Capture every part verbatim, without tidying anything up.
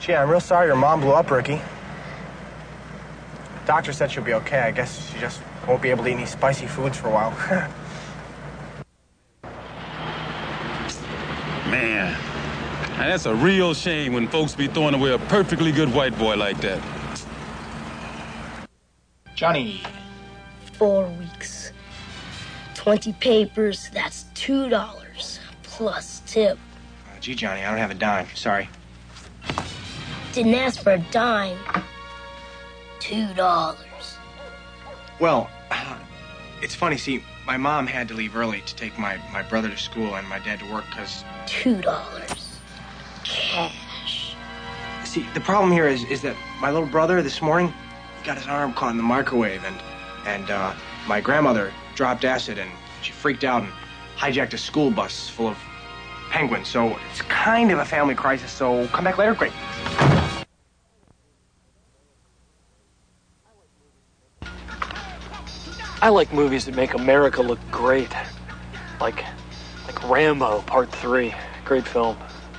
Gee, I'm real sorry your mom blew up, Ricky. Doctor said she'll be okay. I guess she just won't be able to eat any spicy foods for a while. Man, now that's a real shame when folks be throwing away a perfectly good white boy like that. Johnny. Four weeks. Twenty papers, that's two dollars. Plus tip. Uh, gee, Johnny, I don't have a dime. Sorry. Didn't ask for a dime. Two dollars. Well, uh, it's funny. See, my mom had to leave early to take my, my brother to school and my dad to work because... Two dollars. Cash. See, the problem here is, is that my little brother this morning, he got his arm caught in the microwave and, and uh, my grandmother dropped acid and she freaked out and hijacked a school bus full of penguins. So it's kind of a family crisis, so come back later. Great. I like movies that make America look great. Like, like Rambo Part three. Great film.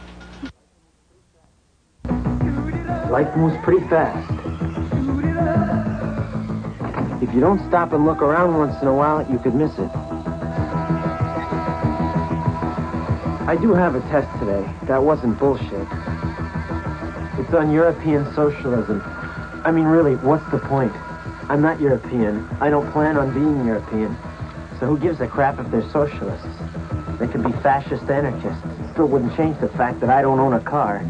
Life moves pretty fast. If you don't stop and look around once in a while, you could miss it. I do have a test today. That wasn't bullshit. It's on European socialism. I mean, really, what's the point? I'm not European. I don't plan on being European. So who gives a crap if they're socialists? They could be fascist anarchists. It still wouldn't change the fact that I don't own a car.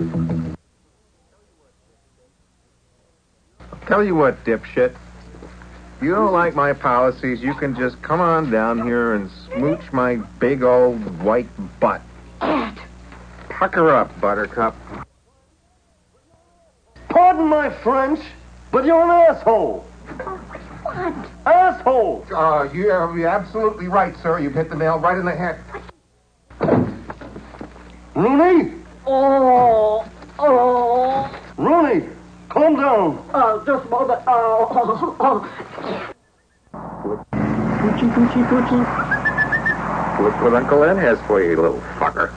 Tell you what, dipshit. If you don't like my policies, you can just come on down here and smooch my big old white butt. Pucker up, Buttercup. Pardon my French, but you're an asshole. What? Asshole! Uh, you're, you're absolutely right, sir. You've hit the nail right in the head. Rooney? Oh, oh. Rooney, calm down. Uh, just a moment. Oh, oh, oh. Poochie, poochie, poochie. Look what Uncle Ed has for you, you little fucker.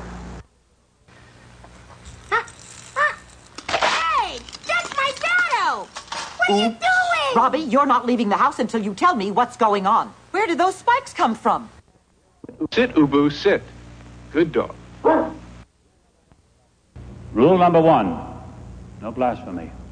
Hey, that's my Dado! What are you doing? Robbie, you're not leaving the house until you tell me what's going on. Where did those spikes come from? Sit, Ubu, sit. Good dog. Rule number one, no blasphemy.